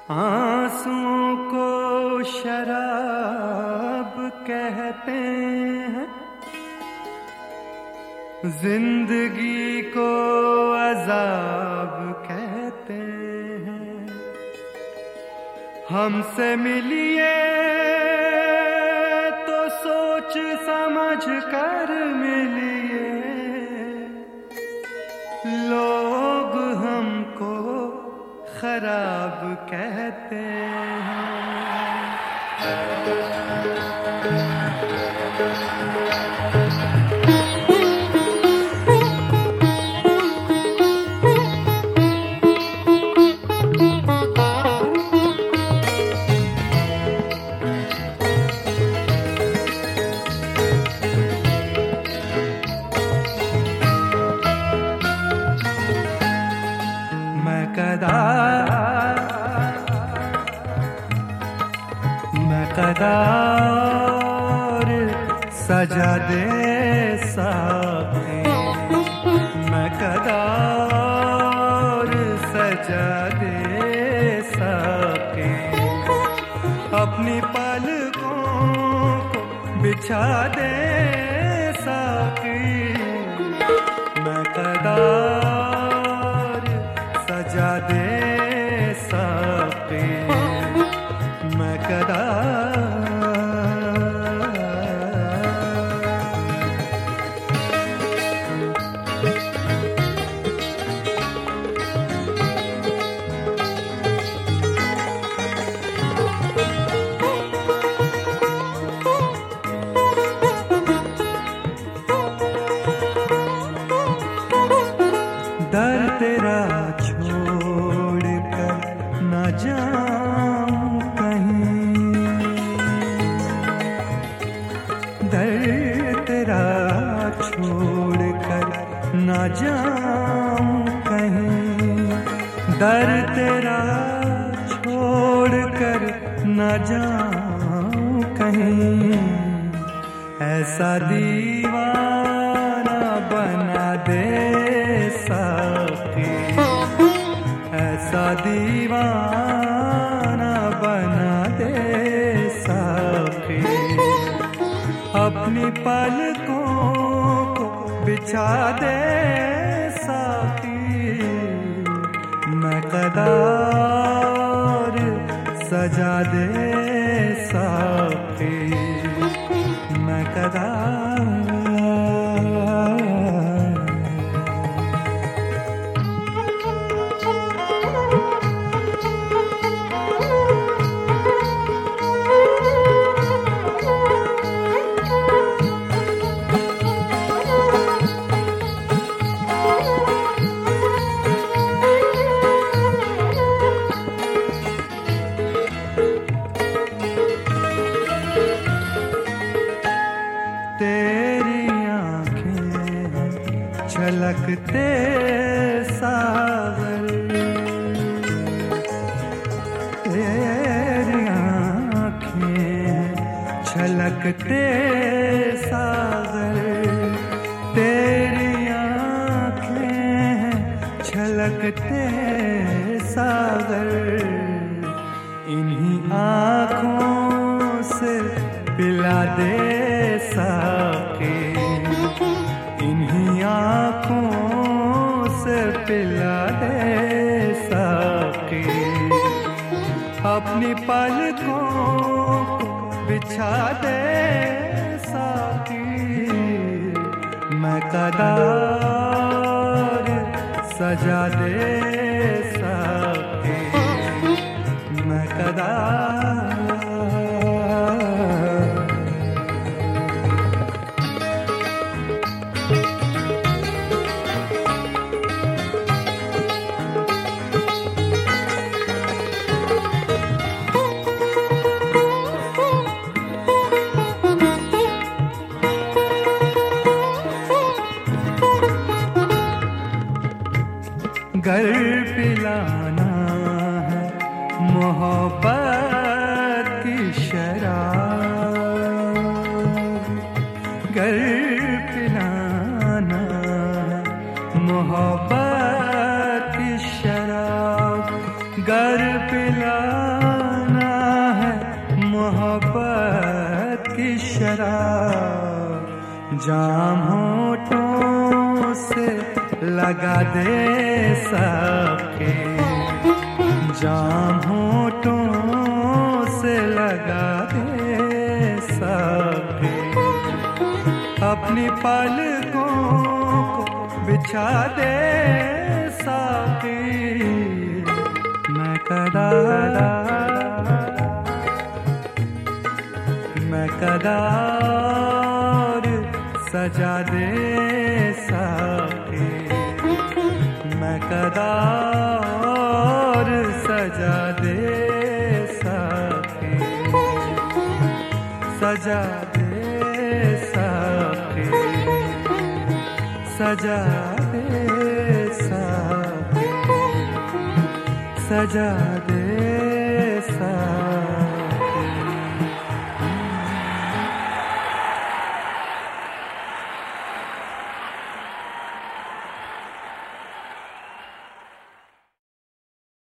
आंसुओं को शराब कहते हैं, जिंदगी को अजाब कहते हैं। हमसे मिलिए तो सोच समझ कर मिलिए, लोग हमको खराब कहते हैं। मैं कदार सजा दे साके, मैं कदार सजा दे साके, अपनी पलकों को बिछा दे साके, मैं कदार सजा दे साके, मैं कदार। दर तेरा छोड़ कर न जाऊं कहीं, दर तेरा छोड़ कर न जाऊं कहीं, दर तेरा छोड़ कर न जाऊं कहीं, ऐसा दीवाना बना दे साके, ऐसा दीवाना बना दे साके, अपनी पलकों को बिछा दे साकी, मैं कदार सजा दे साकी, मैं कदार। तेरी आँखें छलकते सागर, तेरी आँखें छलकते सागर, तेरी आँखें छलकते सागर, इन्हीं आँखों से पिला दे साके, इन्हीं आँखों से पिला दे साके, अपनी पलकों को बिछा दे साकी, मैं कदार सजा दे साके, मैं कदार। गर पिलाना है मोहब्बत की शराब, गर पिलाना है मोहब्बत की शराब, गर पिला जाम होठों से लगा दे सबके, जाम होठों से लगा दे सबके, अपनी पलकों को बिछा दे साकी। मैं कदार सजा दे साकी, मैं कदार सजा दे साकी, सजा दे साकी, सजा दे साकी, सजा दे साकी।